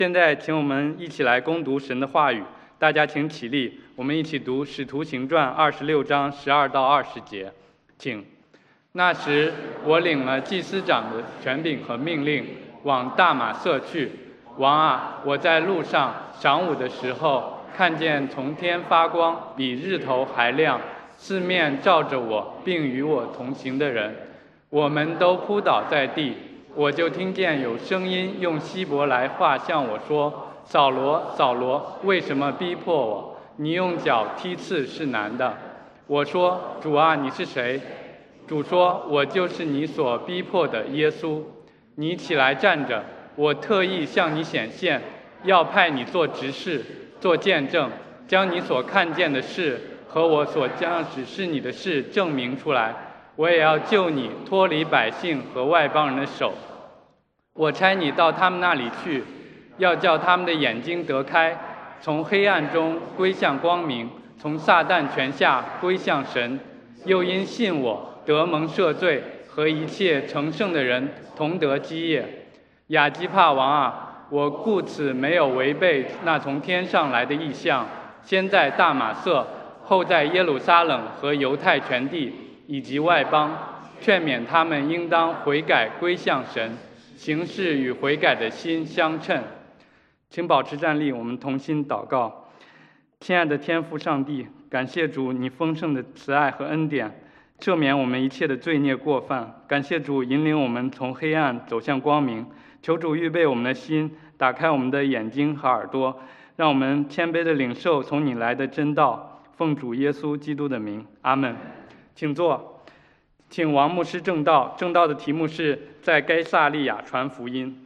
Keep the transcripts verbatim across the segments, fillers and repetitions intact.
现在，请我们一起来攻读神的话语。大家请起立，我们一起读《使徒行传》二十六章十二到二十节。请。那时，我领了祭司长的权柄和命令，往大马色去。王啊，我在路上晌午的时候，看见从天发光，比日头还亮，四面照着我，并与我同行的人，我们都扑倒在地。我就听见有声音用希伯来话向我说：“扫罗，扫罗，为什么逼迫我？你用脚踢刺是难的。”我说：“主啊，你是谁？”主说：“我就是你所逼迫的耶稣。你起来站着，我特意向你显现，要派你做执事，做见证，将你所看见的事和我所将指示你的事证明出来。我也要救你脱离百姓和外邦人的手。我差你到他们那里去，要叫他们的眼睛得开，从黑暗中归向光明，从撒旦权下归向神。又因信我，得蒙赦罪，和一切成圣的人同得基业。亚基帕王啊，我故此没有违背那从天上来的异象，先在大马色，后在耶路撒冷和犹太全地以及外邦，劝勉他们应当悔改归向神，行事与悔改的心相称。请保持站立，我们同心祷告。亲爱的天父上帝，感谢主你丰盛的慈爱和恩典，赦免我们一切的罪孽过犯。感谢主引领我们从黑暗走向光明，求主预备我们的心，打开我们的眼睛和耳朵，让我们谦卑的领受从你来的真道。奉主耶稣基督的名，阿们。请坐。请王牧师正道，正道的题目是在该撒利亚传福音。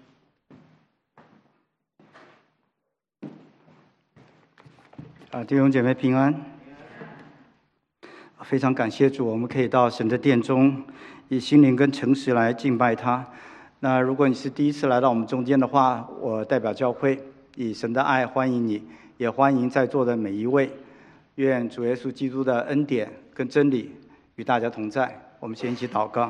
啊，弟兄姐妹平安。非常感谢主，我们可以到神的殿中，以心灵跟诚实来敬拜他。那如果你是第一次来到我们中间的话，我代表教会以神的爱欢迎你，也欢迎在座的每一位。愿主耶稣基督的恩典跟真理与大家同在。我们先一起祷告。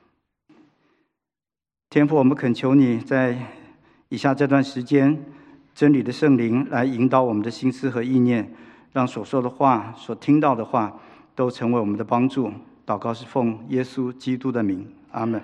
天父，我们恳求你在以下这段时间，真理的圣灵来引导我们的心思和意念，让所说的话、所听到的话都成为我们的帮助。祷告是奉耶稣基督的名，阿们。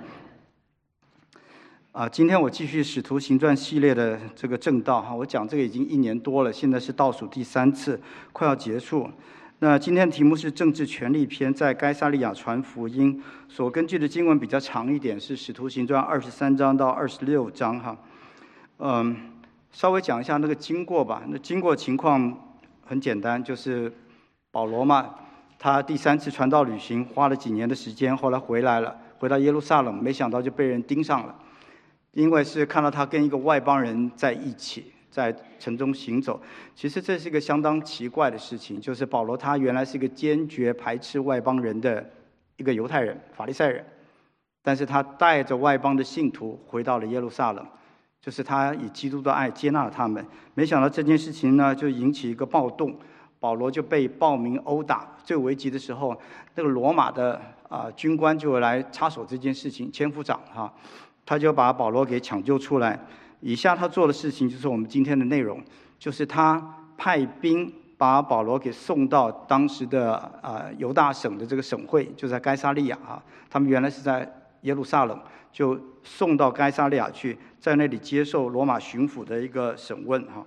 啊，今天我继续使徒行传系列的这个正道哈，我讲这个已经一年多了，现在是倒数第三次，快要结束。那今天的题目是政治权力篇，在该撒利亚传福音。所根据的经文比较长一点，是使徒行传二十三章到二十六章哈。嗯，稍微讲一下那个经过吧。那经过情况很简单，就是保罗嘛，他第三次传道旅行花了几年的时间，后来回来了，回到耶路撒冷，没想到就被人盯上了。因为是看到他跟一个外邦人在一起，在城中行走。其实这是一个相当奇怪的事情，就是保罗他原来是一个坚决排斥外邦人的一个犹太人，法利赛人，但是他带着外邦的信徒回到了耶路撒冷，就是他以基督的爱接纳了他们。没想到这件事情呢，就引起一个暴动，保罗就被暴民殴打。最危急的时候，那个罗马的啊、呃、军官就来插手这件事情，千夫长哈。他就把保罗给抢救出来。以下他做的事情就是我们今天的内容，就是他派兵把保罗给送到当时的啊犹大省的这个省会，就在该撒利亚啊。他们原来是在耶路撒冷，就送到该撒利亚去，在那里接受罗马巡抚的一个审问哈。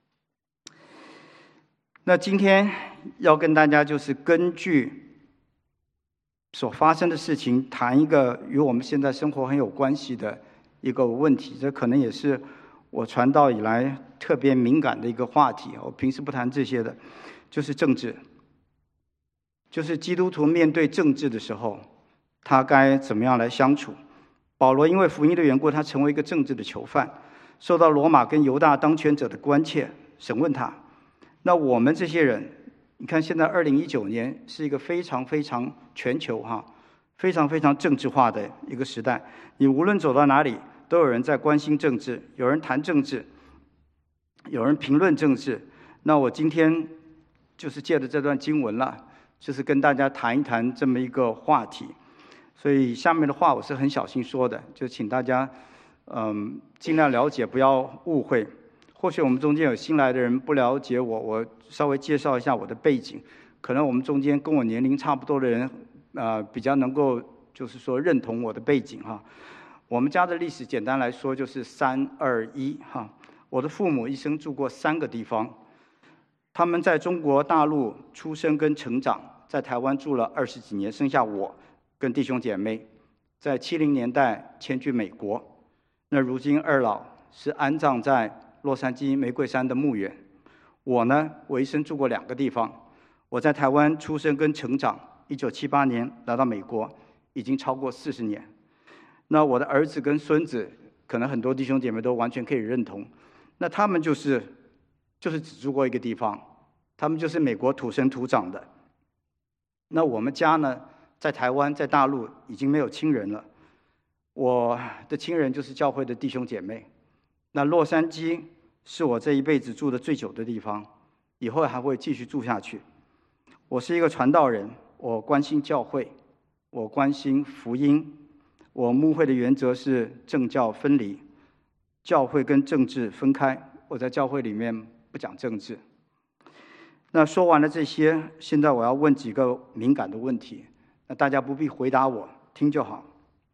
那今天要跟大家就是根据所发生的事情谈一个与我们现在生活很有关系的一个问题，这可能也是我传道以来特别敏感的一个话题。我平时不谈这些的，就是政治，就是基督徒面对政治的时候，他该怎么样来相处。保罗因为福音的缘故，他成为一个政治的囚犯，受到罗马跟犹大当权者的关切审问他。那我们这些人，你看现在二零一九年是一个非常非常全球哈，非常非常政治化的一个时代。你无论走到哪里，都有人在关心政治，有人谈政治，有人评论政治。那我今天就是借着这段经文了，就是跟大家谈一谈这么一个话题。所以下面的话我是很小心说的，就请大家嗯尽量了解，不要误会。 或许我们中间有新来的人不了解我，我稍微介绍一下我的背景。可能我们中间跟我年龄差不多的人，呃，比较能够就是说认同我的背景哈。我们家的历史简单来说就是三二一哈。我的父母一生住过三个地方，他们在中国大陆出生跟成长，在台湾住了二十几年，剩下我跟弟兄姐妹，在七零年代迁居美国。那如今二老是安葬在洛杉矶玫瑰山的墓园。我呢，我一生住过两个地方。我在台湾出生跟成长，一九七八年来到美国，已经超过四十年。那我的儿子跟孙子，可能很多弟兄姐妹都完全可以认同。那他们就是就是只住过一个地方，他们就是美国土生土长的。那我们家呢，在台湾在大陆已经没有亲人了，我的亲人就是教会的弟兄姐妹。那洛杉矶是我这一辈子住的最久的地方，以后还会继续住下去。我是一个传道人，我关心教会，我关心福音。我牧会的原则是政教分离，教会跟政治分开。我在教会里面不讲政治。那说完了这些，现在我要问几个敏感的问题，那大家不必回答我，听就好。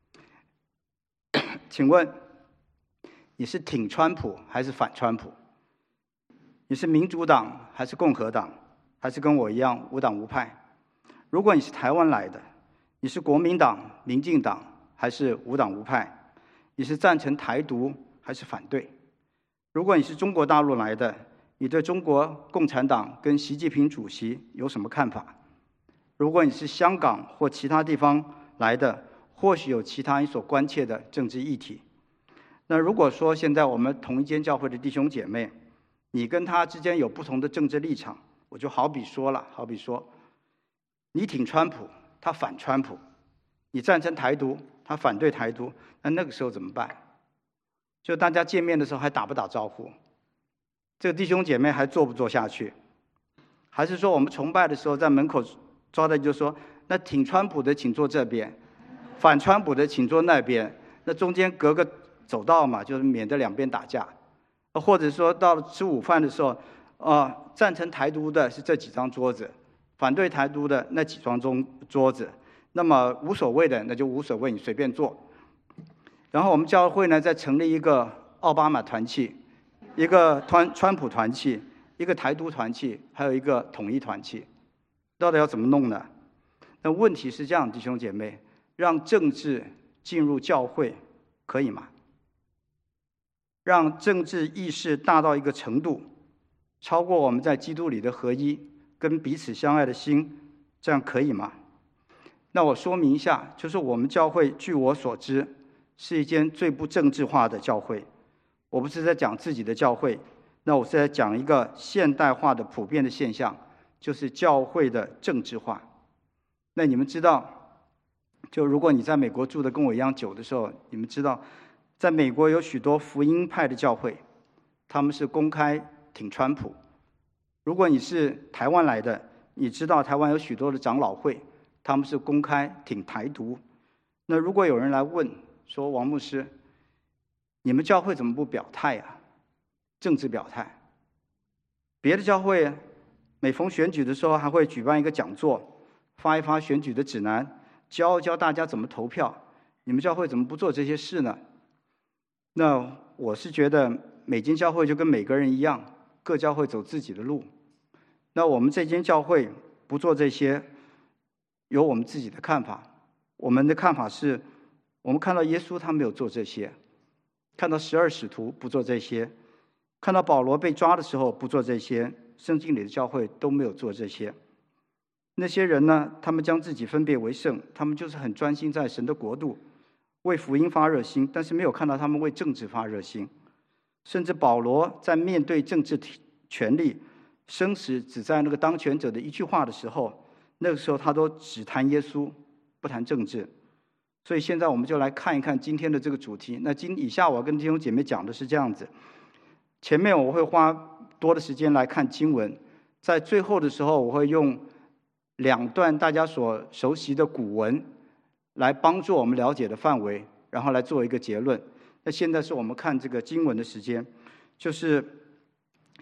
请问，你是挺川普还是反川普？你是民主党还是共和党？还是跟我一样无党无派？如果你是台湾来的，你是国民党、民进党还是无党无派？你是赞成台独还是反对？如果你是中国大陆来的，你对中国共产党跟习近平主席有什么看法？如果你是香港或其他地方来的，或许有其他你所关切的政治议题。那如果说现在我们同一间教会的弟兄姐妹，你跟他之间有不同的政治立场，我就好比说了，好比说，你挺川普，他反川普；你赞成台独，他反对台独，那那个时候怎么办？就大家见面的时候还打不打招呼？这个弟兄姐妹还做不做下去？还是说我们崇拜的时候在门口抓的就说，那挺川普的请坐这边，反川普的请坐那边，那中间隔个走道嘛，就是免得两边打架。或者说到了吃午饭的时候，呃，赞成台独的是这几张桌子，反对台独的那几张中桌子，那么无所谓的那就无所谓，你随便坐。然后我们教会呢再成立一个奥巴马团契，一个川川普团契，一个台独团契，还有一个统一团契，到底要怎么弄呢？那问题是这样，弟兄姐妹，让政治进入教会可以吗？让政治意识大到一个程度，超过我们在基督里的合一跟彼此相爱的心，这样可以吗？那我说明一下，就是我们教会据我所知是一间最不政治化的教会。我不是在讲自己的教会，那我是在讲一个现代化的普遍的现象，就是教会的政治化。那你们知道，就如果你在美国住的跟我一样久的时候，你们知道在美国有许多福音派的教会，他们是公开挺川普。如果你是台湾来的，你知道台湾有许多的长老会，他们是公开挺台独。那如果有人来问说，王牧师，你们教会怎么不表态啊？政治表态。别的教会每逢选举的时候还会举办一个讲座，发一发选举的指南，教教大家怎么投票。你们教会怎么不做这些事呢？那我是觉得每间教会就跟每个人一样，各教会走自己的路。那我们这间教会不做这些，有我们自己的看法。我们的看法是，我们看到耶稣他没有做这些，看到十二使徒不做这些，看到保罗被抓的时候不做这些，圣经里的教会都没有做这些。那些人呢，他们将自己分别为圣，他们就是很专心在神的国度，为福音发热心，但是没有看到他们为政治发热心。甚至保罗在面对政治权力生死只在那个当权者的一句话的时候，那个时候他都只谈耶稣，不谈政治。所以现在我们就来看一看今天的这个主题。那今以下我要跟弟兄姐妹讲的是这样子，前面我会花多的时间来看经文，在最后的时候我会用两段大家所熟悉的古文来帮助我们了解的范围，然后来做一个结论。那现在是我们看这个经文的时间，就是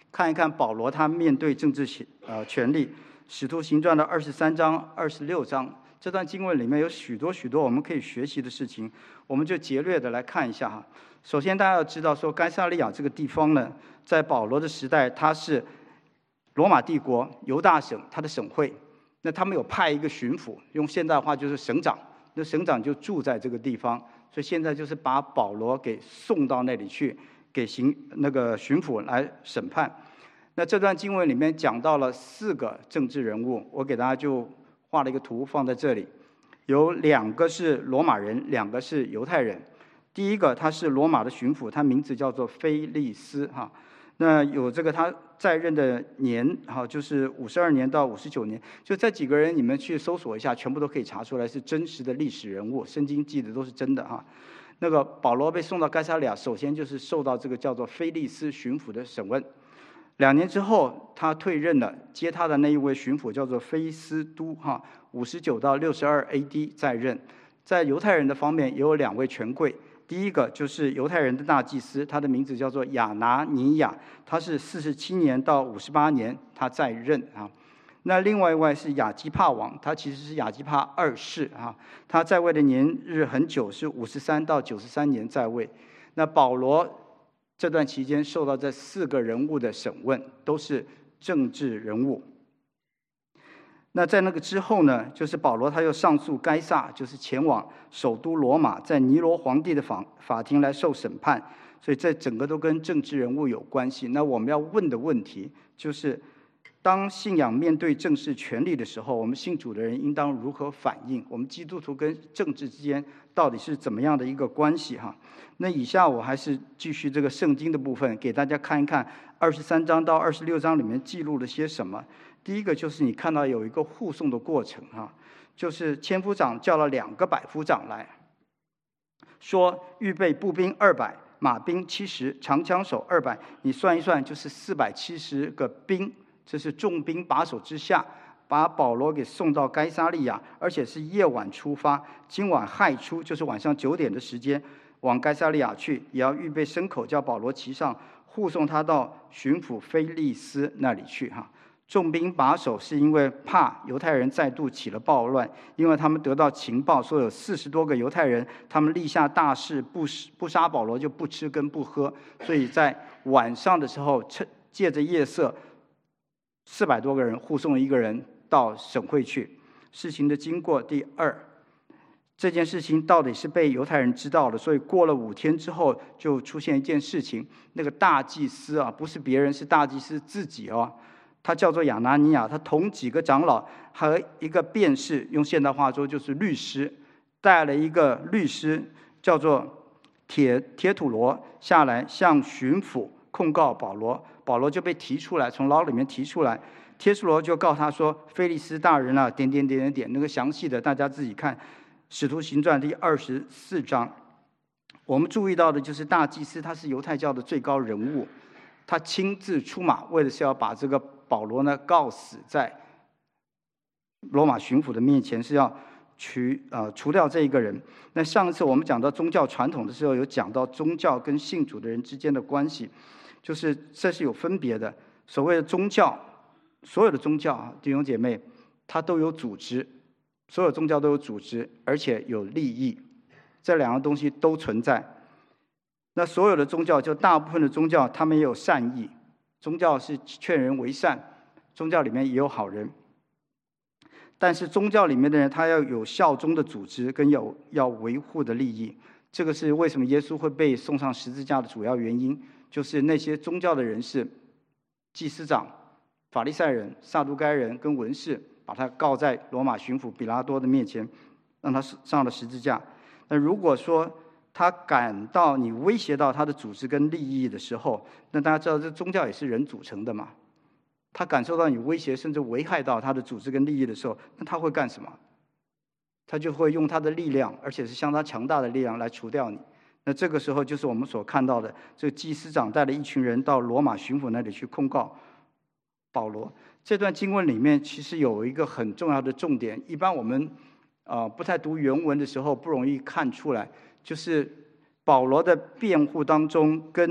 看一看保罗他面对政治呃权力，《使徒行传》的二十三章、二十六章，这段经文里面有许多许多我们可以学习的事情，我们就劫略的来看一下哈。首先，大家要知道说，该撒利亚这个地方呢，在保罗的时代，它是罗马帝国犹大省它的省会。那他们有派一个巡抚，用现代话就是省长，那省长就住在这个地方，所以现在就是把保罗给送到那里去，给行那个巡抚来审判。那这段经文里面讲到了四个政治人物，我给大家就画了一个图放在这里，有两个是罗马人，两个是犹太人。第一个他是罗马的巡抚，他名字叫做菲利斯哈。那有这个他在任的年哈，就是五十二年到五十九年，就这几个人你们去搜索一下，全部都可以查出来是真实的历史人物，圣经记的都是真的哈。那个保罗被送到该撒利亚，首先就是受到这个叫做菲利斯巡抚的审问。两年之后，他退任了，接他的那一位巡抚叫做菲斯都哈，五十九到六十二 A D 在任。在犹太人的方面，也有两位权贵。第一个就是犹太人的大祭司，他的名字叫做亚拿尼亚，他是四十七年到五十八年他在任啊。那另外一位是亚基帕王，他其实是亚基帕二世啊，他在位的年日很久，是五十三到九十三年在位。那保罗这段期间受到这四个人物的审问，都是政治人物。那在那个之后呢，就是保罗他又上诉该撒，就是前往首都罗马，在尼罗皇帝的法法庭来受审判，所以这整个都跟政治人物有关系。那我们要问的问题就是，当信仰面对正式权力的时候，我们信主的人应当如何反应？我们基督徒跟政治之间到底是怎么样的一个关系哈？那以下我还是继续这个圣经的部分，给大家看一看二十三章到二十六章里面记录了些什么。第一个就是你看到有一个护送的过程哈，就是千夫长叫了两个百夫长来，说预备步兵二百，马兵七十，长枪手二百，你算一算就是四百七十个兵，这是重兵把守之下，把保罗给送到该撒利亚，而且是夜晚出发，今晚亥初，就是晚上九点的时间，往该撒利亚去，也要预备牲口，叫保罗骑上，护送他到巡抚菲利斯那里去哈。重兵把守是因为怕犹太人再度起了暴乱，因为他们得到情报说有四十多个犹太人，他们立下大誓，不不杀保罗就不吃跟不喝，所以在晚上的时候趁借着夜色，四百多个人护送一个人到省会去。事情的经过第二，这件事情到底是被犹太人知道的，所以过了五天之后就出现一件事情，那个大祭司啊，不是别人，是大祭司自己哦。他叫做亚拿尼亚，他同几个长老和一个辩士，用现代话说就是律师，带了一个律师叫做铁铁土罗下来向巡抚控告保罗，保罗就被提出来，从牢里面提出来，铁土罗就告他说：“菲利斯大人啊，点点点点点，那个详细的大家自己看，《使徒行传》第二十四章。”我们注意到的就是大祭司他是犹太教的最高人物，他亲自出马，为的是要把这个保罗呢告死在罗马巡抚的面前，是要除呃除掉这一个人。那上一次我们讲到宗教传统的时候，有讲到宗教跟信主的人之间的关系，就是这是有分别的。所谓的宗教，所有的宗教弟兄姐妹，它都有组织，所有宗教都有组织，而且有利益，这两个东西都存在。那所有的宗教，就大部分的宗教，他们也有善意。宗教是劝人为善，宗教里面也有好人，但是宗教里面的人他要有效忠的组织跟有要维护的利益，这个是为什么耶稣会被送上十字架的主要原因，就是那些宗教的人士，祭司长、法利赛人、撒都该人跟文士，把他告在罗马巡抚比拉多的面前，让他上了十字架。那如果说他感到你威胁到他的组织跟利益的时候，那大家知道这宗教也是人组成的嘛，他感受到你威胁甚至危害到他的组织跟利益的时候，那他会干什么？他就会用他的力量，而且是相当强大的力量来除掉你。那这个时候就是我们所看到的，这个祭司长带了一群人到罗马巡抚那里去控告保罗。这段经文里面其实有一个很重要的重点，一般我们呃不太读原文的时候不容易看出来，就是保罗的辩护当中跟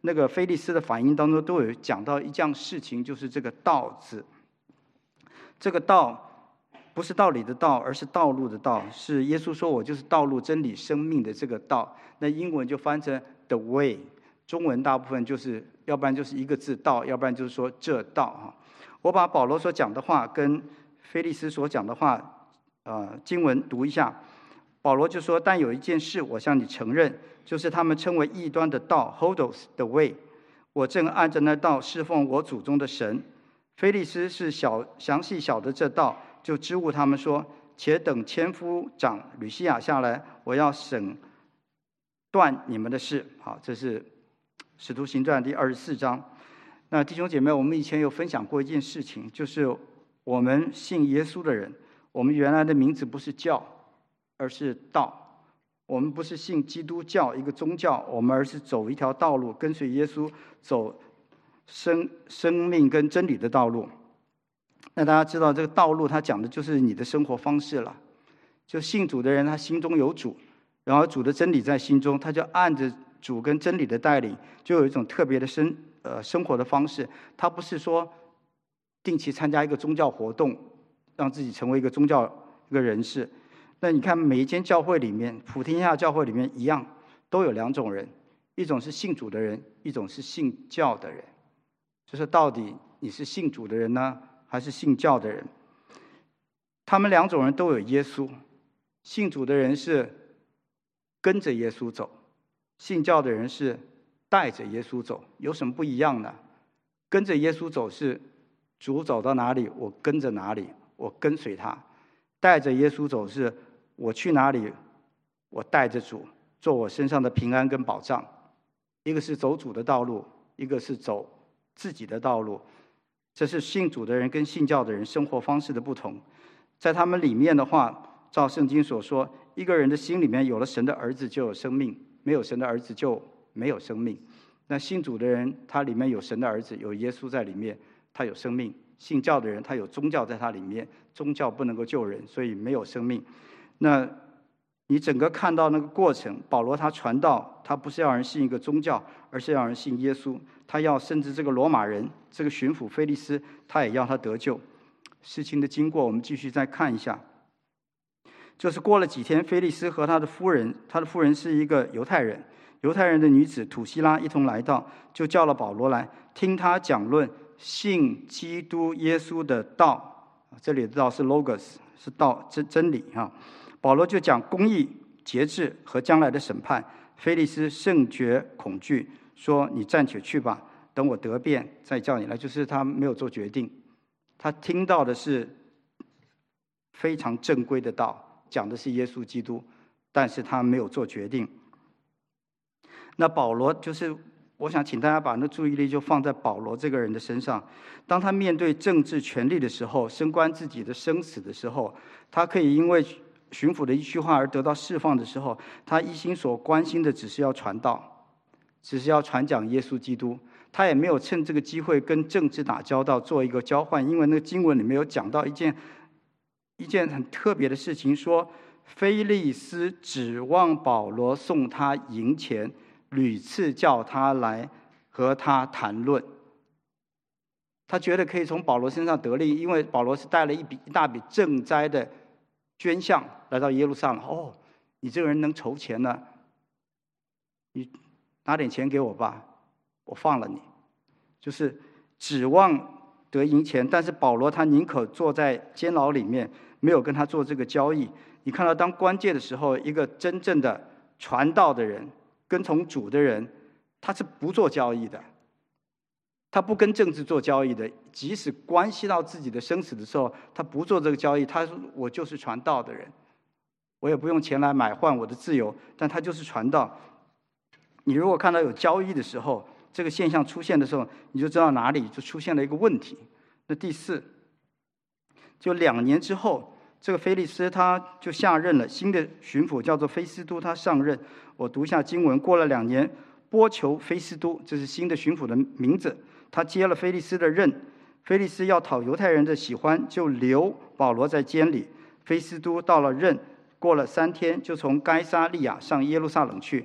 那个菲利斯的反应当中都有讲到一件事情，就是这个道字。这个道不是道理的道，而是道路的道，是耶稣说我就是道路真理生命的这个道。那英文就翻成 the way， 中文大部分就是要不然就是一个字道，要不然就是说这道哈。我把保罗所讲的话跟菲利斯所讲的话呃经文读一下。保罗就说，但有一件事我向你承认，就是他们称为异端的道 Hodos 的 way， 我正按着那道侍奉我祖宗的神。菲利斯是小详细晓得这道，就支吾他们说，且等千夫长吕西亚下来，我要审断你们的事。好，这是使徒行传第二十四章。那弟兄姐妹，我们以前有分享过一件事情，就是我们信耶稣的人，我们原来的名字不是教，而是道。我们不是信基督教一个宗教，我们而是走一条道路，跟随耶稣走生生命跟真理的道路。那大家知道这个道路，它讲的就是你的生活方式了。就信主的人，他心中有主，然后主的真理在心中，他就按着主跟真理的带领，就有一种特别的生呃生活的方式。他不是说定期参加一个宗教活动，让自己成为一个宗教一个人士。那你看每一间教会里面，普天下教会里面一样，都有两种人，一种是信主的人，一种是信教的人。就是到底你是信主的人呢，还是信教的人？他们两种人都有耶稣。信主的人是跟着耶稣走，信教的人是带着耶稣走。有什么不一样呢？跟着耶稣走是主走到哪里，我跟着哪里，我跟随他；带着耶稣走是我去哪里，我带着主，做我身上的平安跟保障。一个是走主的道路，一个是走自己的道路。这是信主的人跟信教的人生活方式的不同。在他们里面的话，照圣经所说，一个人的心里面有了神的儿子就有生命，没有神的儿子就没有生命。那信主的人，他里面有神的儿子，有耶稣在里面，他有生命。信教的人，他有宗教在他里面，宗教不能够救人，所以没有生命。那你整个看到那个过程，保罗他传道，他不是要人信一个宗教，而是要人信耶稣。他要甚至这个罗马人，这个巡抚菲利斯，他也要他得救。事情的经过我们继续再看一下。就是过了几天，菲利斯和他的夫人，他的夫人是一个犹太人，犹太人的女子土希拉一同来到，就叫了保罗来，听他讲论信基督耶稣的道。这里的道是 logos， 是道，真真理哈。保罗就讲公义、节制和将来的审判。菲利斯甚觉恐惧，说：“你暂且去吧，等我得便再叫你来。”就是他没有做决定，他听到的是非常正规的道，讲的是耶稣基督，但是他没有做决定。那保罗就是，我想请大家把那注意力就放在保罗这个人的身上。当他面对政治权力的时候，升官自己的生死的时候，他可以因为巡抚的一句话而得到释放的时候，他一心所关心的只是要传道，只是要传讲耶稣基督。他也没有趁这个机会跟政治打交道，做一个交换。因为那个经文里面有讲到一件一件很特别的事情，说菲利斯指望保罗送他银钱，屡次叫他来和他谈论。他觉得可以从保罗身上得利，因为保罗是带了一笔一大笔赈灾的捐项来到耶路撒冷。哦，你这个人能筹钱呢，你拿点钱给我吧，我放了你。就是指望得银钱，但是保罗他宁可坐在监牢里面，没有跟他做这个交易。你看到当关键的时候，一个真正的传道的人，跟从主的人，他是不做交易的，他不跟政治做交易的。即使关系到自己的生死的时候，他不做这个交易。他说：“我就是传道的人，我也不用钱来买换我的自由。”但他就是传道。你如果看到有交易的时候，这个现象出现的时候，你就知道哪里就出现了一个问题。那第四，就两年之后，这个菲利斯他就下任了，新的巡抚叫做菲斯都，他上任。我读一下经文：过了两年，波求菲斯都，这是新的巡抚的名字，他接了菲利斯的任。菲利斯要讨犹太人的喜欢，就留保罗在监里。菲斯都到了任，过了三天，就从该撒利亚上耶路撒冷去。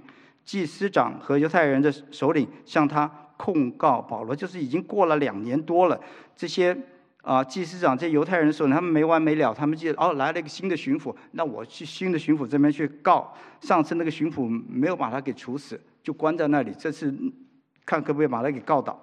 祭司长和犹太人的首领向他控告保罗，就是已经过了两年多了，这些啊、呃、祭司长、这些犹太人的首领，他们没完没了，他们就哦来了一个新的巡抚，那我去新的巡抚这边去告，上次那个巡抚没有把他给处死，就关在那里，这次看可不可以把他给告倒。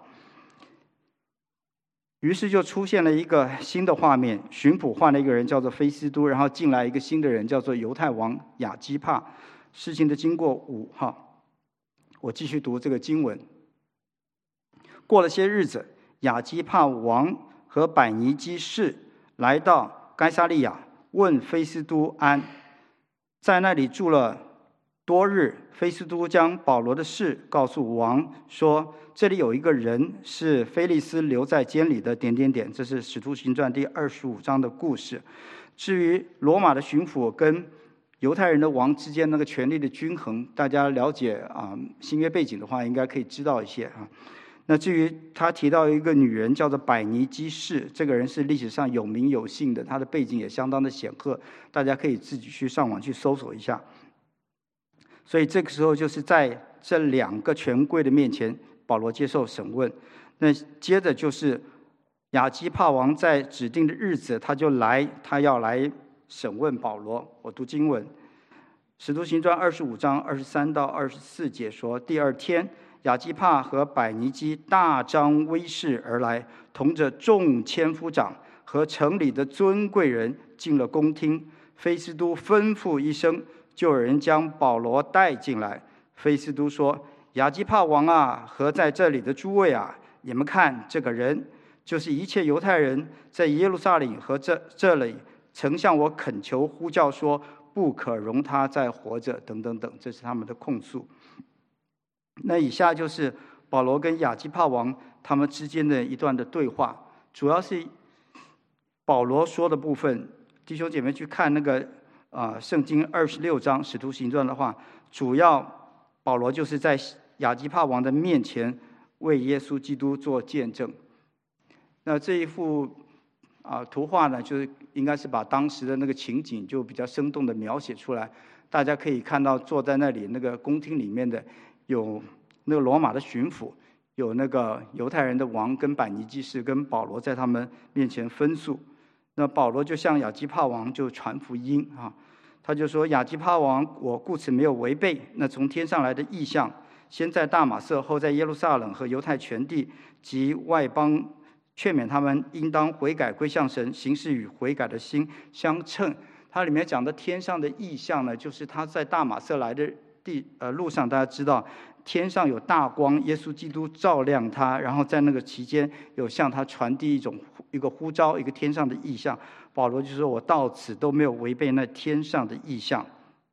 于是就出现了一个新的画面，巡抚换了一个人叫做菲斯都，然后进来一个新的人叫做犹太王亚基帕。事情的经过五号，我继续读这个经文。过了些日子，亚基帕王和百尼基士来到该撒利亚，问菲斯都安，在那里住了多日。菲斯都将保罗的事告诉王，说这里有一个人是菲利斯留在监里的点点点。这是使徒行传第二十五章的故事。至于罗马的巡抚跟犹太人的王之间那个权力的均衡，大家了解啊新约背景的话，应该可以知道一些啊。那至于他提到一个女人叫做百尼基士，这个人是历史上有名有姓的，她的背景也相当的显赫，大家可以自己去上网去搜索一下。所以这个时候就是在这两个权贵的面前，保罗接受审问。那接着就是亚基帕王在指定的日子，他就来，他要来审问保罗。我读经文，《使徒行传》二十五章二十三到二十四节说：第二天，亚基帕和百尼基大张威势而来，同着众千夫长和城里的尊贵人进了宫厅。菲斯都吩咐一声，就有人将保罗带进来。菲斯都说：亚基帕王啊，和在这里的诸位啊，你们看，这个人就是一切犹太人在耶路撒冷和这这里曾向我恳求呼叫说，不可容他再活着，等等等，这是他们的控诉。那以下就是保罗跟亚基帕王他们之间的一段的对话，主要是保罗说的部分。弟兄姐妹去看那个啊、呃、圣经二十六章使徒行传的话，主要保罗就是在亚基帕王的面前为耶稣基督做见证。那这一幅啊、呃、图画呢，就是应该是把当时的那个情景就比较生动的描写出来。大家可以看到坐在那里那个宫廷里面的有那个罗马的巡抚，有那个犹太人的王跟百尼基士跟保罗在他们面前分诉。那保罗就向亚基帕王就传福音啊，他就说：亚基帕王，我故此没有违背那从天上来的异象，先在大马色，后在耶路撒冷和犹太全地及外邦，劝勉他们应当悔改归向神，行事与悔改的心相称。它里面讲的天上的异象呢，就是他在大马色来的地呃路上，大家知道天上有大光，耶稣基督照亮他，然后在那个期间有向他传递一种一个呼召，一个天上的异象。保罗就说：我到此都没有违背那天上的异象。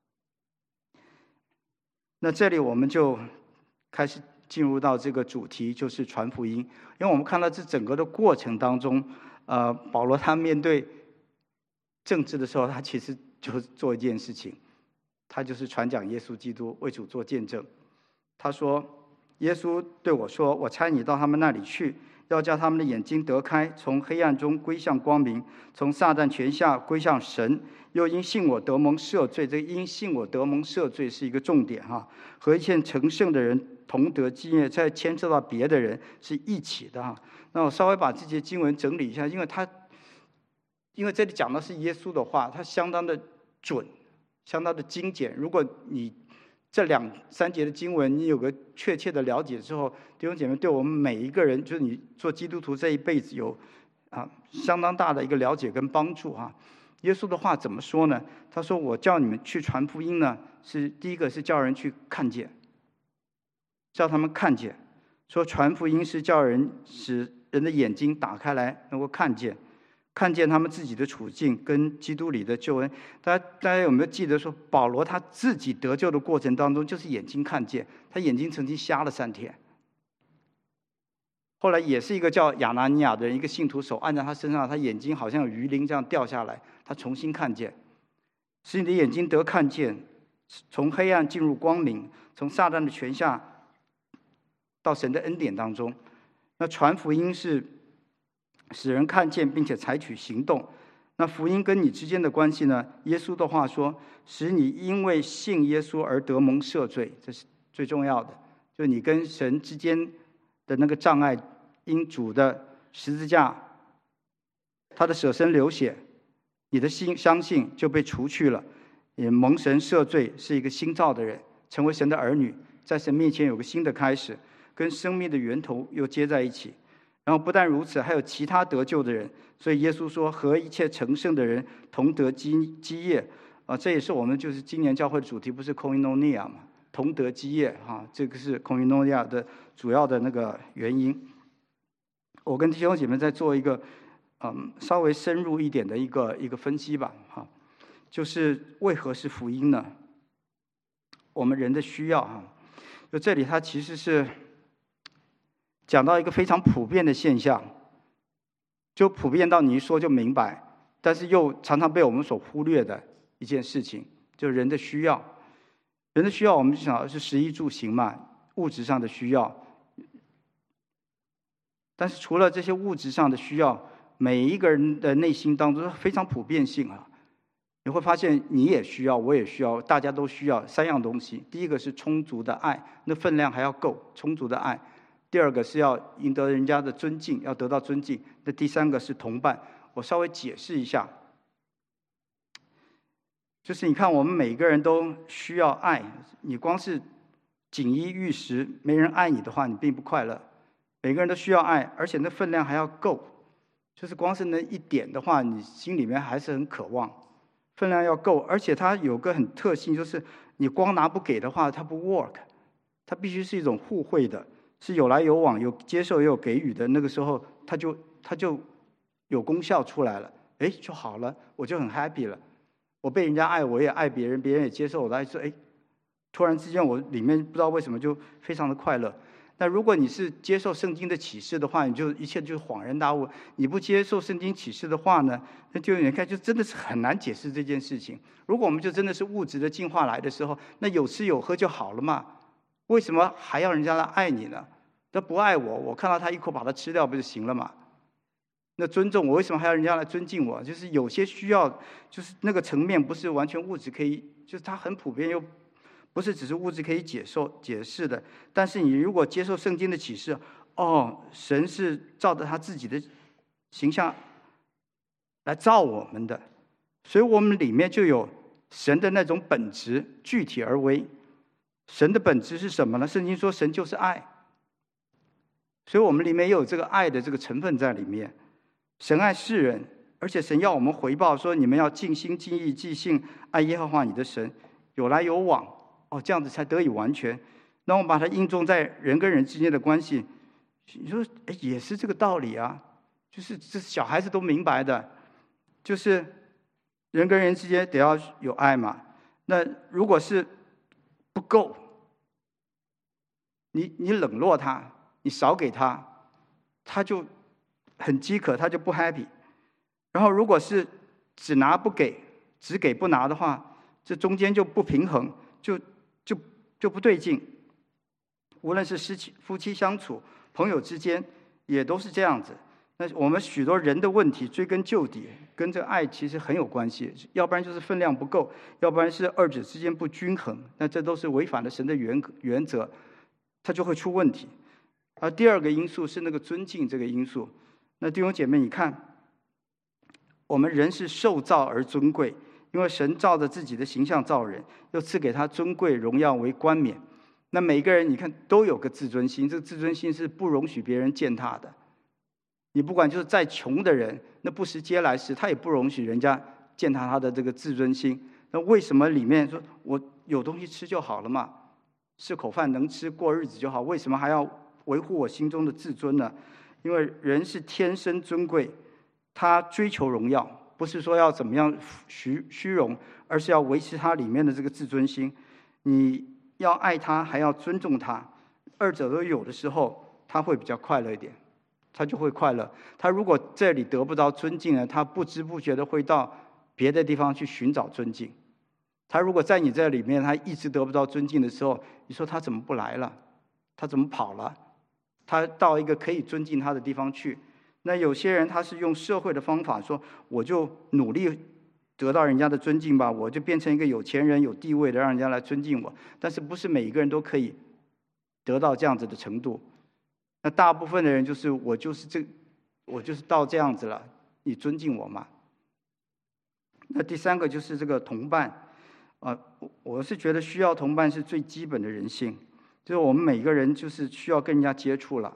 那这里我们就开始进入到这个主题，就是传福音。因为我们看到这整个的过程当中，呃，保罗他面对政治的时候，他其实就是做一件事情，他就是传讲耶稣基督，为主做见证。他说：耶稣对我说，我差你到他们那里去，要叫他们的眼睛得开，从黑暗中归向光明，从撒旦权下归向神。又因信我得蒙赦罪，这个因信我得蒙赦罪是一个重点哈，和一切成圣的人同得基业，再牵涉到别的人是一起的哈。那我稍微把这些经文整理一下，因为他因为这里讲的是耶稣的话，它相当的准，相当的精简。如果你这两三节的经文你有个确切的了解之后，弟兄姐妹，对我们每一个人，就是你做基督徒这一辈子有啊相当大的一个了解跟帮助哈。耶稣的话怎么说呢？他说：我叫你们去传福音呢，是第一个是叫人去看见，叫他们看见。说传福音是叫人使人的眼睛打开来，能够看见，看见他们自己的处境跟基督里的救恩。大家大家有没有记得说，保罗他自己得救的过程当中，就是眼睛看见，他眼睛曾经瞎了三天。后来也是一个叫亚拿尼亚的人，一个信徒手按在他身上，他眼睛好像有鱼鳞这样掉下来，他重新看见，使你的眼睛得看见，从黑暗进入光明，从撒旦的权下到神的恩典当中。那传福音是使人看见并且采取行动。那福音跟你之间的关系呢？耶稣的话说，使你因为信耶稣而得蒙赦罪，这是最重要的，就你跟神之间的那个障碍，因主的十字架，他的舍身流血，你的心相信就被除去了，也蒙神赦罪，是一个新造的人，成为神的儿女，在神面前有个新的开始，跟生命的源头又接在一起。然后不但如此，还有其他得救的人。所以耶稣说，和一切成圣的人同得基基业啊，这也是我们就是今年教会的主题，不是 Koinonia 嘛，同得基业哈，这个是 Koinonia 的主要的那个原因。我跟弟兄姐妹在做一个嗯稍微深入一点的一个一个分析吧哈，就是为何是福音呢？我们人的需要哈，就这里它其实是讲到一个非常普遍的现象，就普遍到你一说就明白，但是又常常被我们所忽略的一件事情，就是人的需要。人的需要，我们想是食衣住行嘛，物质上的需要。但是除了这些物质上的需要，每一个人的内心当中非常普遍性啊。你会发现你也需要，我也需要，大家都需要三样东西。第一个是充足的爱，那分量还要够，充足的爱。第二个是要赢得人家的尊敬，要得到尊敬。那第三个是同伴。我稍微解释一下，就是你看我们每个人都需要爱，你光是锦衣玉食没人爱你的话，你并不快乐。每个人都需要爱，而且那分量还要够，就是光是那一点的话，你心里面还是很渴望。分量要够，而且它有个很特性，就是你光拿不给的话，它不 work， 它必须是一种互惠的，是有来有往，有接受也有给予的。那个时候，它就它就有功效出来了，哎，就好了，我就很 happy 了。我被人家爱，我也爱别人，别人也接受我的爱，说哎，突然之间我里面不知道为什么就非常的快乐。那如果你是接受圣经的启示的话，你就一切就恍然大悟；你不接受圣经启示的话呢，那就你看就真的是很难解释这件事情。如果我们就真的是物质的进化来的时候，那有吃有喝就好了嘛，为什么还要人家来爱你呢？他不爱我，我看到他一口把它吃掉不就行了嘛？那尊重我，为什么还要人家来尊敬我？就是有些需要，就是那个层面不是完全物质可以，就是它很普遍又不是只是物质可以解受解释的。但是你如果接受圣经的启示，哦，神是照着他自己的形象来造我们的，所以我们里面就有神的那种本质，具体而微。神的本质是什么呢？圣经说神就是爱，所以我们里面也有这个爱的这个成分在里面。神爱世人，而且神要我们回报说，你们要尽心尽意尽性爱耶和华你的神，有来有往，哦，这样子才得以完全。那我们把它应用在人跟人之间的关系，你说哎，也是这个道理啊，就是这小孩子都明白的，就是人跟人之间得要有爱嘛。那如果是不够，你你冷落他，你少给他，他就很饥渴，他就不 happy。然后如果是只拿不给，只给不拿的话，这中间就不平衡，就就就不对劲。无论是夫妻夫妻相处、朋友之间，也都是这样子。那我们许多人的问题，追根究底，跟这个爱其实很有关系。要不然就是分量不够，要不然是二者之间不均衡。那这都是违反了神的原原则，它就会出问题。而第二个因素是那个尊敬这个因素。那弟兄姐妹，你看，我们人是受造而尊贵，因为神照着自己的形象造人，又赐给他尊贵荣耀为冠冕。那每个人你看都有个自尊心，这个自尊心是不容许别人践踏的。你不管就是再穷的人，那不食嗟来食，他也不容许人家践踏他的这个自尊心。那为什么里面说我有东西吃就好了嘛，是口饭能吃过日子就好，为什么还要维护我心中的自尊呢？因为人是天生尊贵，他追求荣耀，不是说要怎么样虚虚荣，而是要维持他里面的这个自尊心。你要爱他，还要尊重他，二者都有的时候，他会比较快乐一点，他就会快乐。他如果这里得不到尊敬呢，他不知不觉的会到别的地方去寻找尊敬。他如果在你这里面，他一直得不到尊敬的时候，你说他怎么不来了？他怎么跑了？他到一个可以尊敬他的地方去。那有些人他是用社会的方法说，我就努力得到人家的尊敬吧，我就变成一个有钱人、有地位的，让人家来尊敬我。但是不是每一个人都可以得到这样子的程度？那大部分的人就是我就是这，我就是到这样子了，你尊敬我嘛？那第三个就是这个同伴，啊，我是觉得需要同伴是最基本的人性，就是我们每个人就是需要跟人家接触了，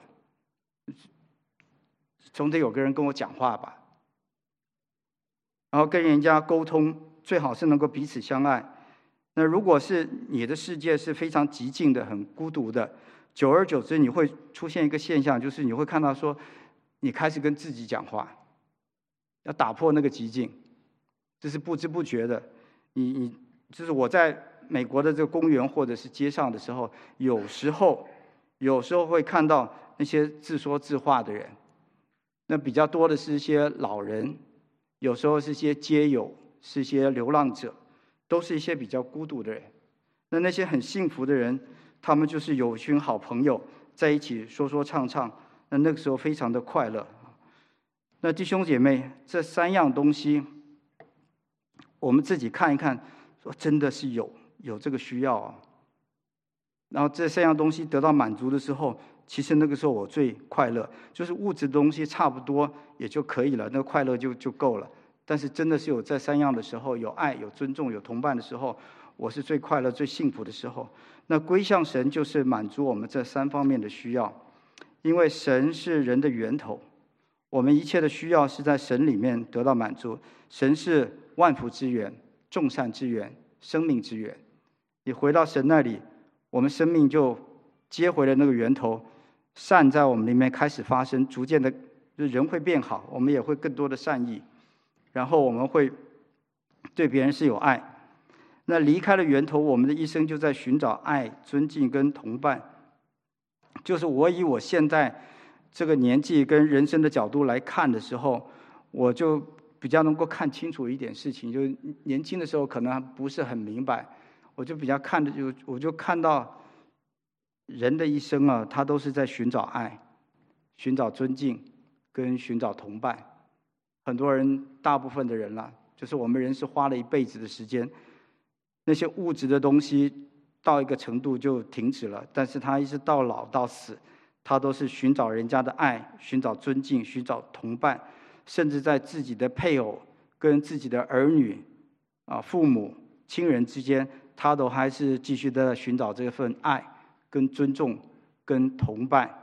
总得有个人跟我讲话吧。然后跟人家沟通，最好是能够彼此相爱。那如果是你的世界是非常寂静的、很孤独的，久而久之，你会出现一个现象，就是你会看到说，你开始跟自己讲话，要打破那个寂静，这是不知不觉的。你你就是我在美国的这个公园或者是街上的时候，有时候有时候会看到那些自说自话的人，那比较多的是一些老人。有时候是一些街友，是一些流浪者，都是一些比较孤独的人。那那些很幸福的人，他们就是有一群好朋友在一起说说唱唱，那那个时候非常的快乐。那弟兄姐妹，这三样东西，我们自己看一看，说真的是有有这个需要啊。然后这三样东西得到满足的时候，其实那个时候我最快乐，就是物质的东西差不多也就可以了，那个快乐就就够了。但是真的是有这三样的时候，有爱、有尊重、有同伴的时候，我是最快乐、最幸福的时候。那归向神就是满足我们这三方面的需要，因为神是人的源头，我们一切的需要是在神里面得到满足。神是万福之源、众善之源、生命之源。你回到神那里，我们生命就接回了那个源头，善在我们里面开始发生，逐渐的人会变好，我们也会更多的善意，然后我们会对别人是有爱。那离开了源头，我们的一生就在寻找爱、尊敬跟同伴。就是我以我现在这个年纪跟人生的角度来看的时候，我就比较能够看清楚一点事情。就年轻的时候可能不是很明白，我就比较看的就我就看到人的一生啊，他都是在寻找爱、寻找尊敬跟寻找同伴。很多人，大部分的人啦，就是我们人是花了一辈子的时间，那些物质的东西到一个程度就停止了，但是他一直到老到死，他都是寻找人家的爱，寻找尊敬，寻找同伴，甚至在自己的配偶跟自己的儿女啊、父母、亲人之间，他都还是继续的寻找这份爱跟尊重跟同伴。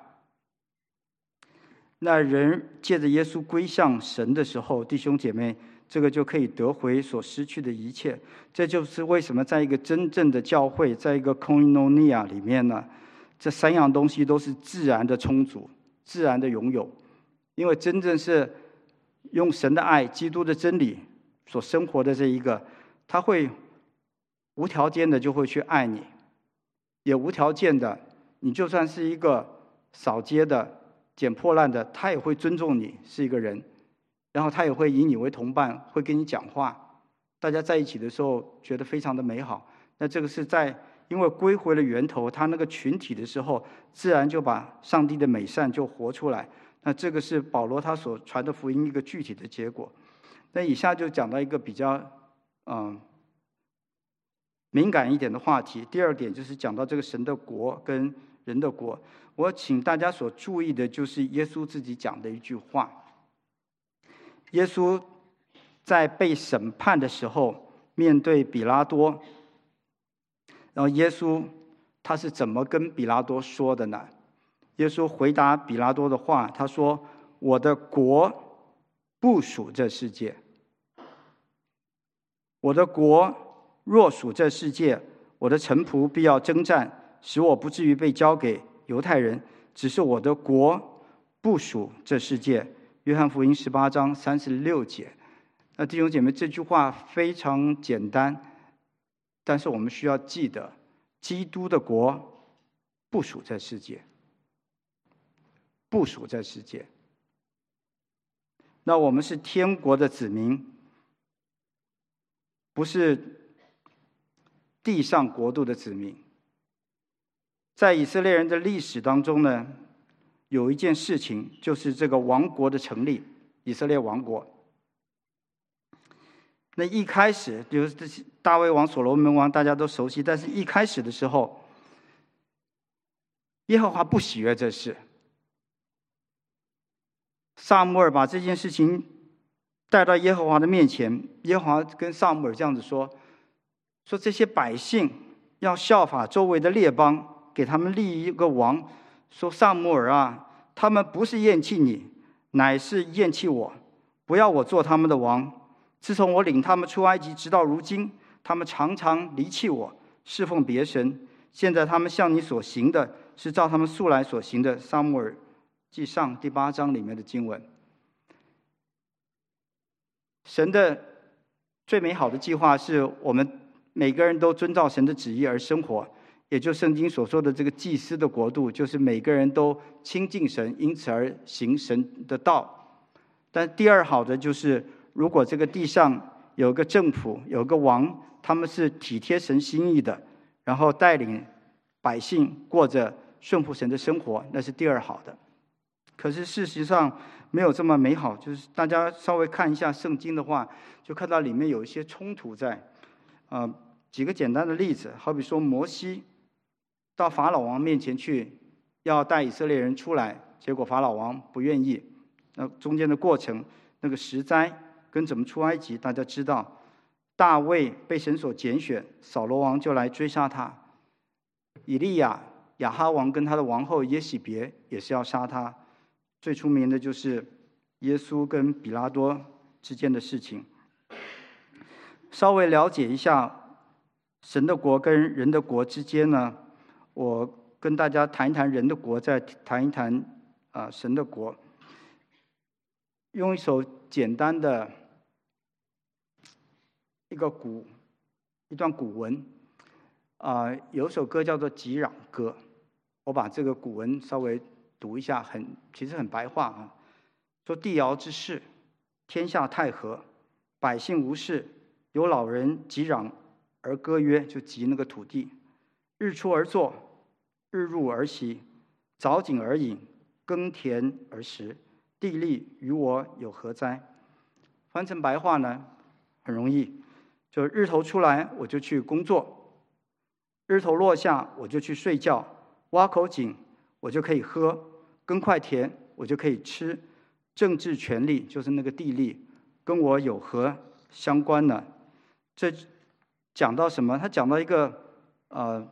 那人借着耶稣归向神的时候，弟兄姐妹，这个就可以得回所失去的一切。这就是为什么在一个真正的教会，在一个 koinonia 里面呢，这三样东西都是自然的充足、自然的拥有。因为真正是用神的爱、基督的真理所生活的这一个，他会无条件的就会去爱你，也无条件的，你就算是一个扫街的、捡破烂的，他也会尊重你是一个人，然后他也会以你为同伴，会跟你讲话，大家在一起的时候觉得非常的美好。那这个是在因为归回了源头，他那个群体的时候，自然就把上帝的美善就活出来。那这个是保罗他所传的福音一个具体的结果。那以下就讲到一个比较嗯敏感一点的话题。第二点就是讲到这个神的国跟人的国。我请大家所注意的就是耶稣自己讲的一句话。耶稣在被审判的时候，面对比拉多，然后耶稣他是怎么跟比拉多说的呢？耶稣回答比拉多的话，他说：“我的国不属这世界。我的国若属这世界，我的臣仆必要征战，使我不至于被交给犹太人。只是我的国不属这世界。”约翰福音十八章三十六节。那弟兄姐妹，这句话非常简单，但是我们需要记得，基督的国不属这世界，不属这世界。那我们是天国的子民，不是地上国度的子民。在以色列人的历史当中呢，有一件事情，就是这个王国的成立，以色列王国。 那一开始就是大卫王、所罗门王，大家都熟悉。但是一开始的时候，耶和华不喜悦这事。撒母耳把这件事情带到耶和华的面前，耶和华跟撒母耳这样子说：“说这些百姓要效法周围的列邦，给他们立一个王。说撒母耳啊，他们不是厌弃你，乃是厌弃我，不要我做他们的王。自从我领他们出埃及，直到如今，他们常常离弃我，侍奉别神。现在他们向你所行的，是照他们素来所行的。”撒母耳记上第八章里面的经文。神的最美好的计划是我们每个人都遵照神的旨意而生活，也就圣经所说的这个祭司的国度，就是每个人都亲近神，因此而行神的道。但第二好的就是，如果这个地上有个政府，有个王，他们是体贴神心意的，然后带领百姓过着顺服神的生活，那是第二好的。可是事实上没有这么美好，就是大家稍微看一下圣经的话，就看到里面有一些冲突在。呃，几个简单的例子，好比说摩西到法老王面前去，要带以色列人出来，结果法老王不愿意。那中间的过程，那个十灾跟怎么出埃及，大家知道。大卫被神所拣选，扫罗王就来追杀他。以利亚、亚哈王跟他的王后耶洗别也是要杀他。最出名的就是耶稣跟比拉多之间的事情。稍微了解一下神的国跟人的国之间呢，我跟大家谈一谈人的国，再谈一谈啊、呃、神的国。用一首简单的一个古一段古文啊、呃，有首歌叫做《击壤歌》，我把这个古文稍微读一下，很其实很白话啊。说地尧之世，天下太和，百姓无事，有老人击壤而歌曰，就击那个土地。日出而作，日入而息，早井而饮，耕田而食，地利与我有何哉？翻成白话呢，很容易，就日头出来我就去工作，日头落下我就去睡觉，挖口井我就可以喝，耕块田我就可以吃。政治权力就是那个地利，跟我有何相关呢？这讲到什么？他讲到一个呃，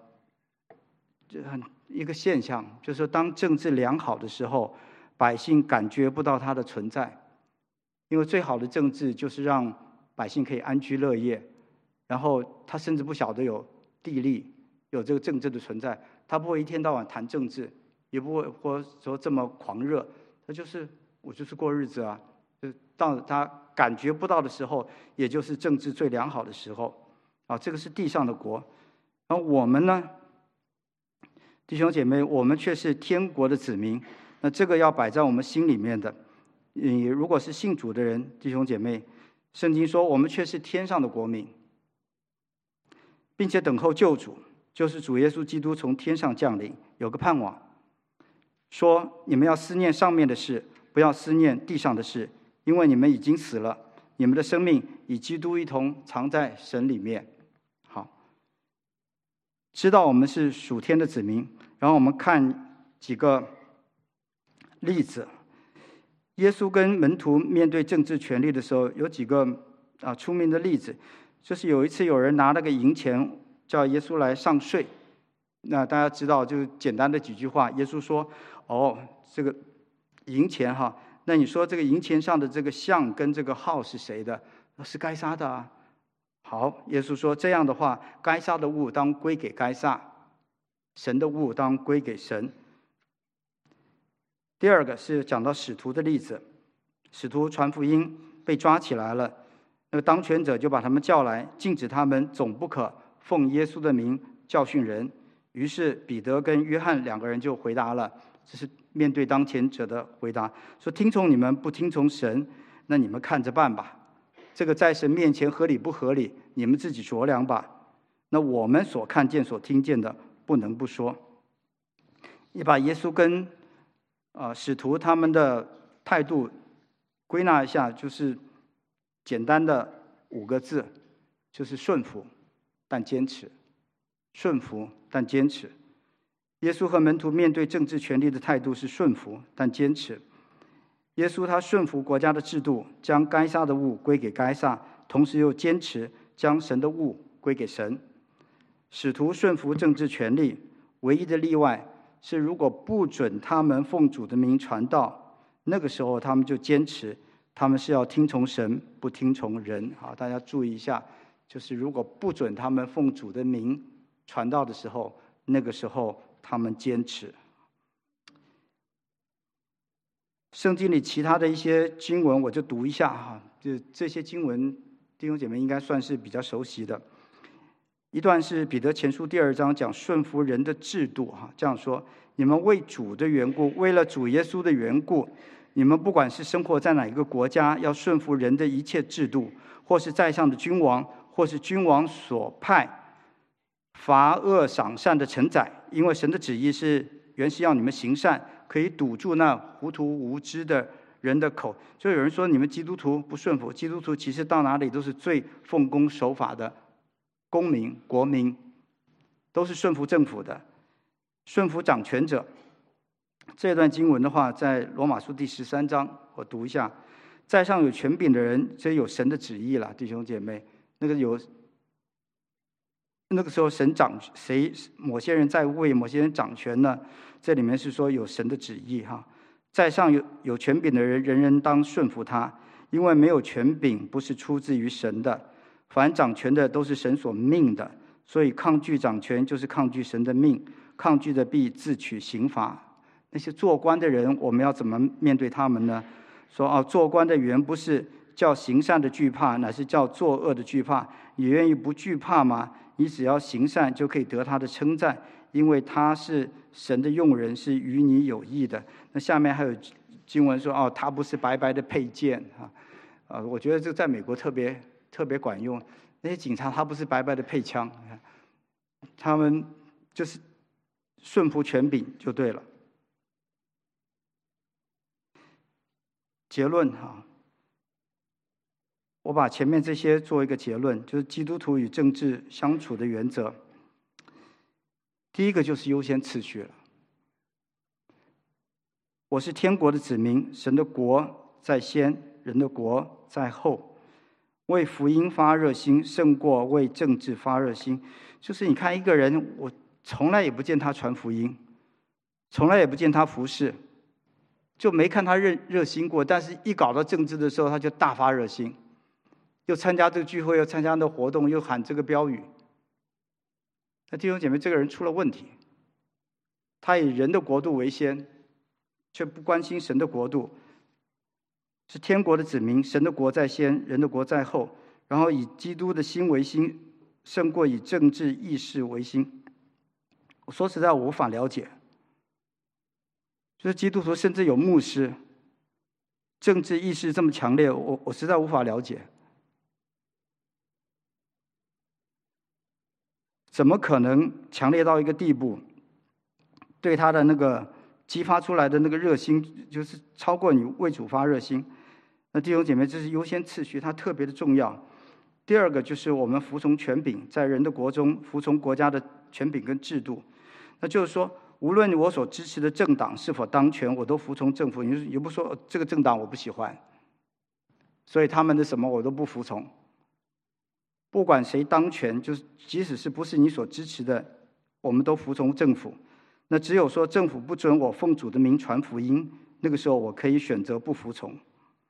一个现象，就是说当政治良好的时候，百姓感觉不到它的存在，因为最好的政治就是让百姓可以安居乐业，然后他甚至不晓得有地利，有这个政治的存在，他不会一天到晚谈政治，也不会或说这么狂热，他就是我就是过日子啊。就到他感觉不到的时候，也就是政治最良好的时候啊。这个是地上的国，然后我们呢，弟兄姐妹，我们却是天国的子民。那这个要摆在我们心里面的。你如果是信主的人，弟兄姐妹，圣经说我们却是天上的国民，并且等候救主，就是主耶稣基督从天上降临，有个盼望，说你们要思念上面的事，不要思念地上的事，因为你们已经死了，你们的生命与基督一同藏在神里面。好，知道我们是属天的子民，然后我们看几个例子。耶稣跟门徒面对政治权力的时候，有几个啊出名的例子，就是有一次有人拿了个银钱叫耶稣来上税，那大家知道，就是简单的几句话，耶稣说：“哦，这个银钱哈，那你说这个银钱上的这个像跟这个号是谁的？是该撒的啊。”好，耶稣说这样的话，该撒的物当归给该撒，神的物当归给神。第二个是讲到使徒的例子，使徒传福音被抓起来了，那个当权者就把他们叫来，禁止他们总不可奉耶稣的名教训人。于是彼得跟约翰两个人就回答了，这是面对当权者的回答，说听从你们不听从神，那你们看着办吧，这个在神面前合理不合理，你们自己酌量吧。那我们所看见所听见的不能不说。你把耶稣跟呃使徒他们的态度归纳一下，就是简单的五个字，就是顺服，但坚持。顺服，但坚持。耶稣和门徒面对政治权力的态度是顺服，但坚持。耶稣他顺服国家的制度，将该撒的物归给该撒，同时又坚持将神的物归给神。使徒顺服政治权力，唯一的例外是，如果不准他们奉主的名传道，那个时候他们就坚持他们是要听从神，不听从人。好，大家注意一下，就是如果不准他们奉主的名传道的时候，那个时候他们坚持。圣经里其他的一些经文我就读一下哈，就这些经文弟兄姐妹应该算是比较熟悉的。一段是彼得前书第二章，讲顺服人的制度哈，这样说：你们为主的缘故，为了主耶稣的缘故，你们不管是生活在哪一个国家，要顺服人的一切制度，或是在上的君王，或是君王所派罚恶赏善的臣宰，因为神的旨意是原是要你们行善，可以堵住那糊涂无知的人的口。就有人说你们基督徒不顺服，基督徒其实到哪里都是最奉公守法的公民国民，都是顺服政府的，顺服掌权者。这段经文的话，在罗马书第十三章，我读一下：在上有权柄的人，这有神的旨意了，弟兄姐妹。那个有那个时候神掌谁，某些人在位，某些人掌权呢？这里面是说有神的旨意哈。在上有有权柄的人，人人当顺服他，因为没有权柄不是出自于神的。凡掌权的都是神所命的，所以抗拒掌权就是抗拒神的命，抗拒的必自取刑罚。那些做官的人，我们要怎么面对他们呢？说哦，做官的原不是叫行善的惧怕，乃是叫作恶的惧怕。你愿意不惧怕吗？你只要行善，就可以得他的称赞，因为他是神的用人，是与你有益的。那下面还有经文说，哦，他不是白白的佩剑啊，呃，我觉得这在美国特别特别管用。那些警察他不是白白的配枪，他们就是顺服权柄就对了。结论哈，我把前面这些做一个结论，就是基督徒与政治相处的原则。第一个就是优先次序了。我是天国的子民，神的国在先，人的国在后。为福音发热心胜过为政治发热心。就是你看一个人，我从来也不见他传福音，从来也不见他服侍，就没看他热热心过，但是一搞到政治的时候，他就大发热心，又参加这个聚会，又参加那活动，又喊这个标语。那弟兄姐妹，这个人出了问题，他以人的国度为先，却不关心神的国度。是天国的子民，神的国在先，人的国在后，然后以基督的心为心，胜过以政治意识为心。我说实在，我无法了解，就是基督徒甚至有牧师，政治意识这么强烈，我我实在无法了解。怎么可能强烈到一个地步，对他的那个激发出来的那个热心，就是超过你为主发热心？那弟兄姐妹，这是优先次序，它特别的重要。第二个就是我们服从权柄，在人的国中服从国家的权柄跟制度。那就是说，无论我所支持的政党是否当权，我都服从政府。也不说这个政党我不喜欢，所以他们的什么我都不服从。不管谁当权，就是即使是不是你所支持的，我们都服从政府。那只有说政府不准我奉主的名传福音，那个时候我可以选择不服从。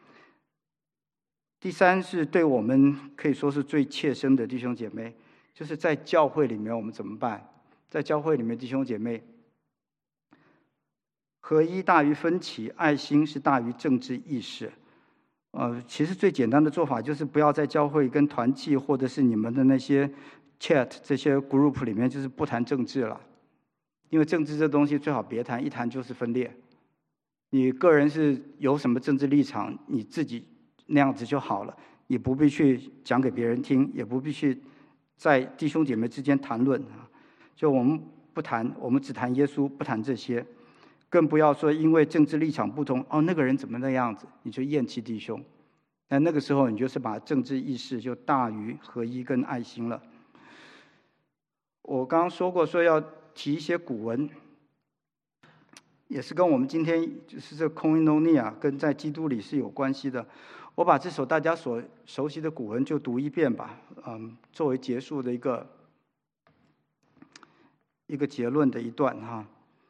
第三是对我们可以说是最切身的弟兄姐妹，就是在教会里面我们怎么办？在教会里面弟兄姐妹，合一大于分歧，爱心是大于政治意识。呃，其实最简单的做法就是不要在教会跟团契或者是你们的那些 chat 这些 group 里面，就是不谈政治了，因为政治这东西最好别谈，一谈就是分裂。你个人是有什么政治立场，你自己那样子就好了，你不必去讲给别人听，也不必去在弟兄姐妹之间谈论啊。就我们不谈，我们只谈耶稣，不谈这些。更不要说因为政治立场不同，哦，那个人怎么那样子，你就厌弃弟兄。 那那个时候你就是把政治意识就大于合一跟爱心了。我刚刚说过，说要提一些古文，也是跟我们今天就是这 koinonia 跟在基督里是有关系的。我把这首大家所熟悉的古文就读一遍吧，嗯，作为结束的一个一个结论的一段哈。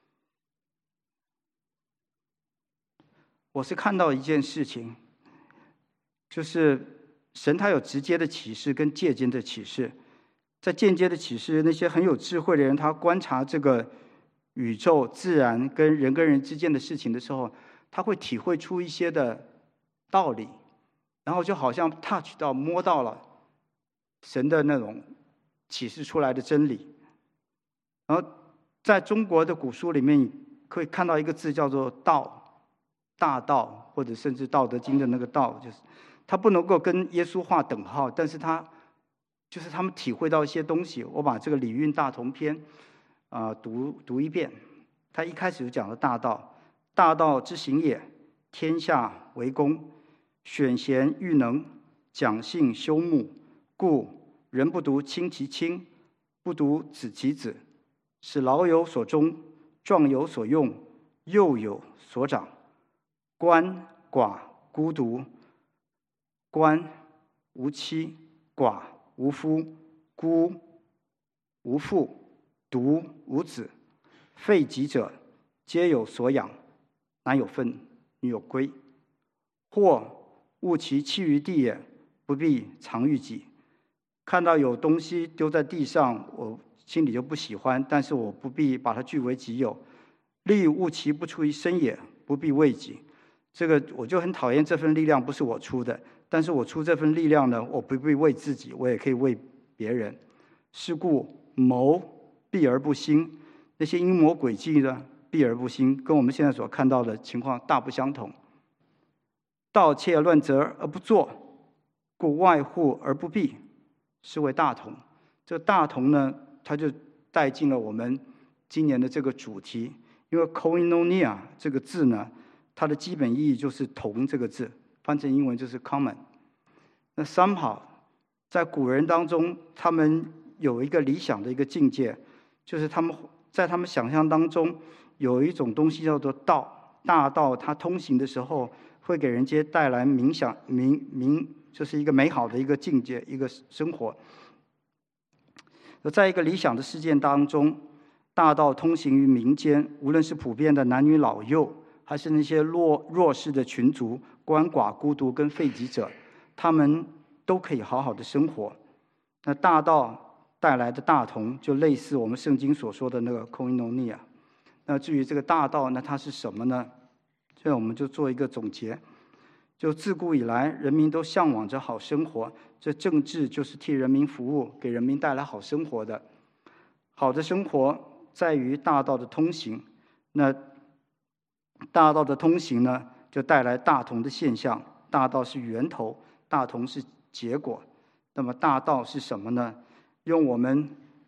我是看到一件事情，就是神他有直接的启示跟间接的启示。在间接的启示，那些很有智慧的人，他观察这个宇宙、自然跟人跟人之间的事情的时候，他会体会出一些的道理，然后就好像 touch 到、摸到了神的那种启示出来的真理。然后在中国的古书里面，可以看到一个字叫做道。大道，或者甚至《道德经》的那个道，就是他不能够跟耶稣画等号，但是他就是他们体会到一些东西。我把这个《礼运大同篇》啊、呃、读读一遍。他一开始就讲了大道，大道之行也，天下为公，选贤育能，讲信修睦，故人不独亲其亲，不独子其子，使老有所终，壮有所用，幼有所长。鳏寡孤独，鳏无妻，寡无夫，孤无父，独无子，废疾者皆有所养，男有分，女有归。或物其弃于地也，不必藏于己。看到有东西丢在地上，我心里就不喜欢，但是我不必把它据为己有。利物其不出于身也，不必为己。这个我就很讨厌，这份力量不是我出的，但是我出这份力量呢，我不必为自己，我也可以为别人。是故谋避而不兴，那些阴谋诡计呢，避而不兴，跟我们现在所看到的情况大不相同。盗窃乱责而不作，故外户而不避，是为大同。这个大同呢，它就带进了我们今年的这个主题，因为 koinonia 这个字呢，它的基本意义就是同这个字，翻成英文就是 common。那 somehow 在古人当中，他们有一个理想的一个境界，就是他们在他们想象当中有一种东西叫做道，大道它通行的时候会给人家带来冥想冥冥，就是一个美好的一个境界，一个生活。在一个理想的事件当中，大道通行于民间，无论是普遍的男女老幼，还是那些弱弱势的群族，鳏寡孤独跟废疾者，他们都可以好好的生活。那大道带来的大同，就类似我们圣经所说的那个 koinonia。那至于这个大道，那它是什么呢？这我们就做一个总结。就自古以来，人民都向往着好生活，这政治就是替人民服务，给人民带来好生活的。好的生活在于大道的通行。那大道的通行呢，就带来大同的现象。大道是源头，大同是结果。那么大道是什么呢？用我们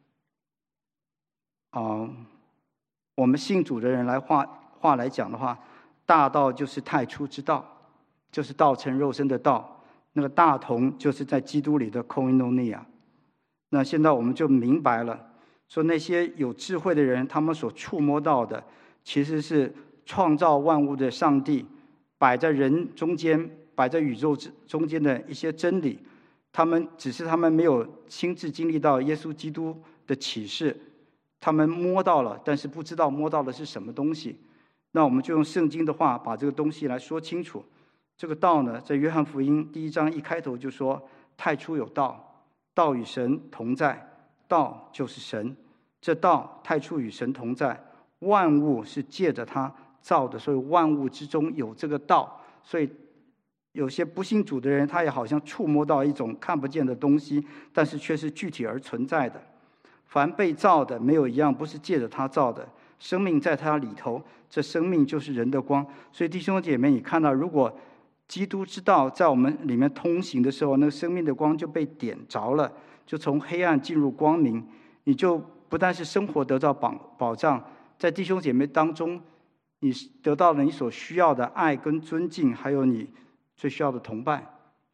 啊、呃，我们信主的人来话话来讲的话，大道就是太初之道，就是道成肉身的道。那个大同就是在基督里的 koinonia。那现在我们就明白了，说那些有智慧的人，他们所触摸到的，其实是创造万物的上帝摆在人中间，摆在宇宙中间的一些真理。他们只是他们没有亲自经历到耶稣基督的启示，他们摸到了，但是不知道摸到的是什么东西。那我们就用圣经的话把这个东西来说清楚。这个道呢，在约翰福音第一章一开头就说：太初有道，道与神同在，道就是神。这道太初与神同在，万物是借着它造的，所以万物之中有这个道。所以有些不信主的人，他也好像触摸到一种看不见的东西，但是却是具体而存在的。凡被造的，没有一样不是借着他造的。生命在他里头，这生命就是人的光。所以弟兄姐妹，你看到，如果基督之道在我们里面通行的时候，那个生命的光就被点着了，就从黑暗进入光明。你就不但是生活得到保保障，在弟兄姐妹当中，你得到了你所需要的爱跟尊敬，还有你最需要的同伴。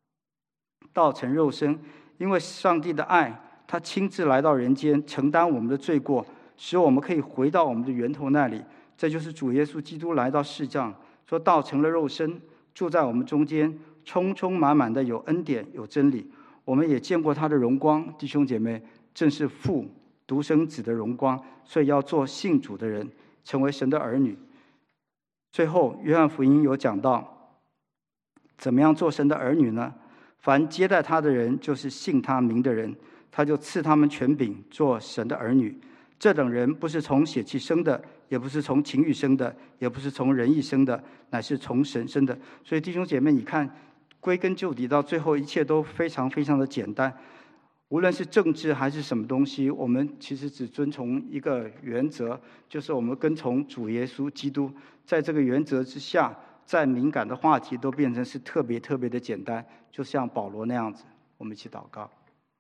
道成肉身，因为上帝的爱，他亲自来到人间，承担我们的罪过，使我们可以回到我们的源头那里。这就是主耶稣基督来到世上，说道成了肉身，住在我们中间，充充满满的有恩典有真理。我们也见过他的荣光，弟兄姐妹，正是父独生子的荣光。所以要做信主的人，成为神的儿女。最后约翰福音有讲到怎么样做神的儿女呢？凡接待他的人，就是信他名的人，他就赐他们权柄做神的儿女。这等人不是从血气生的，也不是从情欲生的，也不是从人意生的，乃是从神生的。所以弟兄姐妹，你看归根究底，到最后一切都非常非常的简单。无论是政治还是什么东西，我们其实只遵从一个原则，就是我们跟从主耶稣基督。在这个原则之下，再敏感的话题都变成是特别特别的简单，就像保罗那样子。我们一起祷告。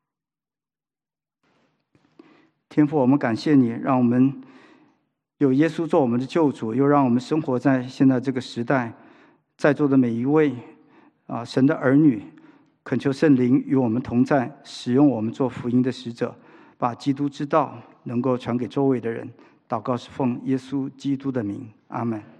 天父，我们感谢你，让我们有耶稣做我们的救主，又让我们生活在现在这个时代。在座的每一位啊，神的儿女，恳求圣灵与我们同在，使用我们做福音的使者，把基督之道能够传给周围的人。祷告是奉耶稣基督的名，阿们。